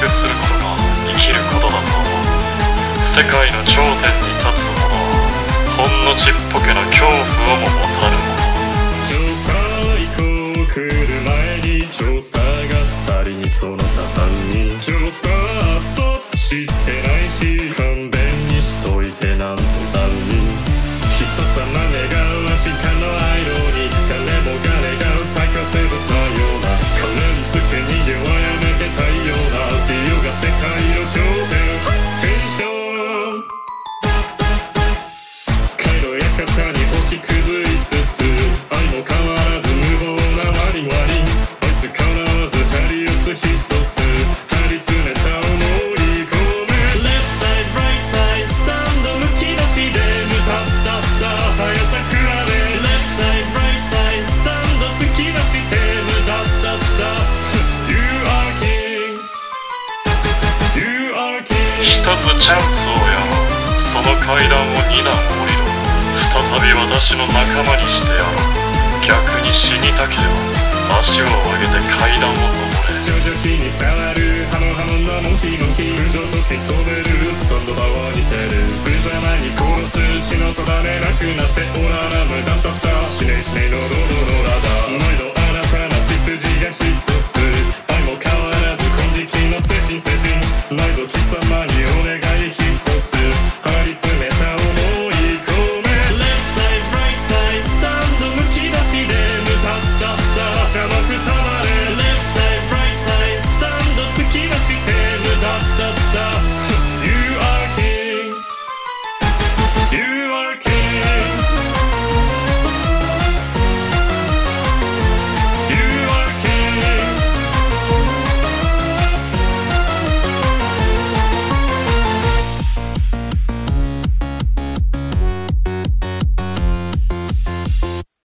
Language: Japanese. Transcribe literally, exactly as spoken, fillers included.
くすることが生きることだと思う。世界の頂点に立つ者はほんのちっぽけな恐怖をも持たぬ者。 調査以降来る前に調査がふたりにその他さんにん。調査ストップしてないし勘弁にしといてなんてさんにん。人様願う明日のアイロニー。誰もが願う最強生物のような金につけ逃げはやめてたいようなディオが世界の頂点テンション回路館に星屑いつつ愛も変わらず無謀なワニワニアイスかなわずシャリオツ一つ張り詰めた思い込め Left side right side スタンドむき出しでムタッタッタ早さ比べ Left side right side スタンド突き出してムタッタッタ You are king You are king 一つチャンスをやろう。その階段を二段降りろ。再び私の仲間にしてやろう。逆に死にたければ足を上げて階段を登れ。 徐々に触るハモハモなモヒモヒ空上と突き止めるスタンドパワーにてる無様に殺す血の定めなくなってオララムだったった死ね死ね